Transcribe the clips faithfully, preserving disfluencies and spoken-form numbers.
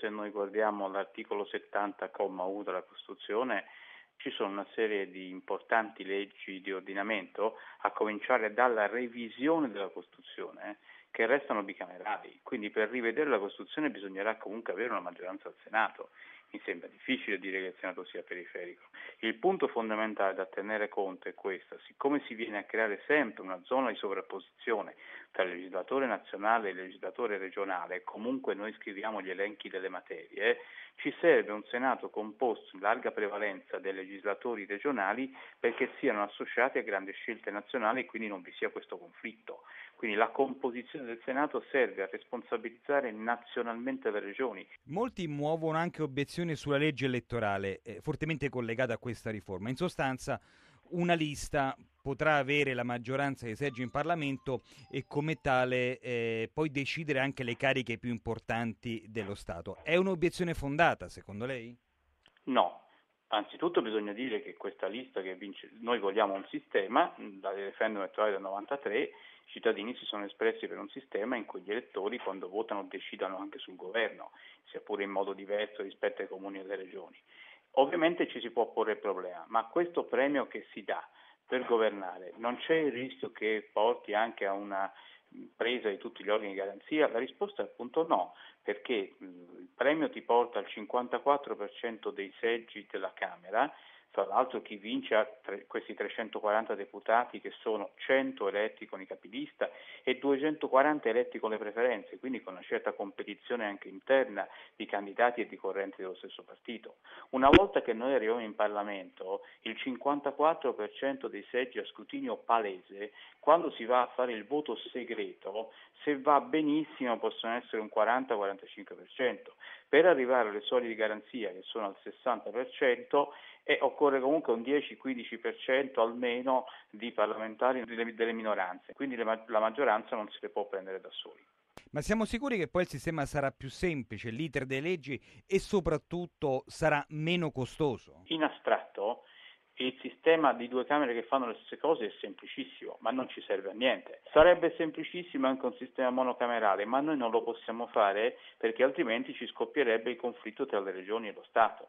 se noi guardiamo l'articolo settanta, comma uno della Costituzione, ci sono una serie di importanti leggi di ordinamento, a cominciare dalla revisione della Costituzione, che restano bicamerali. Quindi per rivedere la Costituzione bisognerà comunque avere una maggioranza al Senato. Mi sembra difficile dire che il Senato sia periferico. Il punto fondamentale da tenere conto è questo: siccome si viene a creare sempre una zona di sovrapposizione tra il legislatore nazionale e il legislatore regionale, comunque noi scriviamo gli elenchi delle materie, ci serve un Senato composto in larga prevalenza dai legislatori regionali perché siano associati a grandi scelte nazionali e quindi non vi sia questo conflitto. Quindi la composizione del Senato serve a responsabilizzare nazionalmente le regioni. Molti muovono anche obiezioni sulla legge elettorale, eh, fortemente collegata a questa riforma. In sostanza, una lista potrà avere la maggioranza dei seggi in Parlamento e come tale eh, poi decidere anche le cariche più importanti dello Stato. È un'obiezione fondata, secondo lei? No. Anzitutto bisogna dire che questa lista che vince, noi vogliamo un sistema, dal referendum elettorale del novantatré, i cittadini si sono espressi per un sistema in cui gli elettori quando votano decidano anche sul governo, sia pure in modo diverso rispetto ai comuni e alle regioni. Ovviamente ci si può porre il problema, ma questo premio che si dà per governare non c'è il rischio che porti anche a una presa di tutti gli organi di garanzia? La risposta è appunto no, perché il premio ti porta al cinquantaquattro per cento dei seggi della Camera. Tra l'altro chi vince ha tre, questi trecentoquaranta deputati, che sono cento eletti con i capilista e duecentoquaranta eletti con le preferenze, quindi con una certa competizione anche interna di candidati e di correnti dello stesso partito. Una volta che noi arriviamo in Parlamento, il cinquantaquattro per cento dei seggi a scrutinio palese, quando si va a fare il voto segreto, se va benissimo possono essere un quaranta quarantacinque per cento. Per arrivare alle soglie di garanzia, che sono al sessanta per cento, e occorre comunque un dieci quindici per cento almeno di parlamentari delle, delle minoranze, quindi le, la maggioranza non se le può prendere da soli. Ma siamo sicuri che poi il sistema sarà più semplice, l'iter delle leggi, e soprattutto sarà meno costoso? In astratto il sistema di due Camere che fanno le stesse cose è semplicissimo, ma non ci serve a niente. Sarebbe semplicissimo anche un sistema monocamerale, ma noi non lo possiamo fare perché altrimenti ci scoppierebbe il conflitto tra le regioni e lo Stato.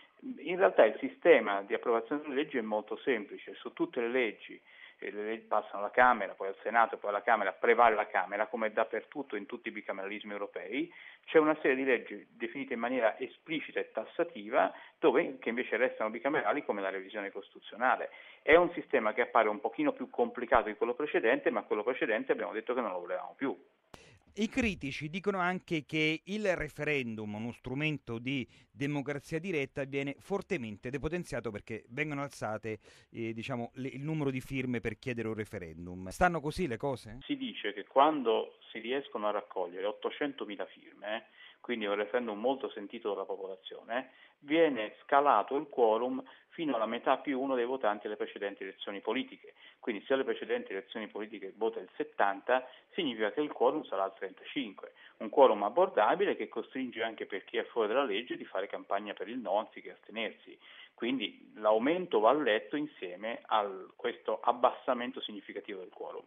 In realtà il sistema di approvazione delle leggi è molto semplice: su tutte le leggi, eh, le leggi passano alla Camera, poi al Senato, poi alla Camera, prevale la Camera, come dappertutto in tutti i bicameralismi europei. C'è una serie di leggi definite in maniera esplicita e tassativa, dove, che invece restano bicamerali, come la revisione costituzionale. È un sistema che appare un pochino più complicato di quello precedente, ma quello precedente abbiamo detto che non lo volevamo più. I critici dicono anche che il referendum, uno strumento di democrazia diretta, viene fortemente depotenziato perché vengono alzate eh, diciamo, le, il numero di firme per chiedere un referendum. Stanno così le cose? Si dice che quando si riescono a raccogliere ottocentomila firme, quindi un referendum molto sentito dalla popolazione, viene scalato il quorum fino alla metà più uno dei votanti alle precedenti elezioni politiche. Quindi se alle precedenti elezioni politiche vota il settanta, significa che il quorum sarà al trentacinque. Un quorum abbordabile che costringe anche per chi è fuori dalla legge di fare campagna per il no anziché astenersi. Quindi l'aumento va letto insieme a questo abbassamento significativo del quorum.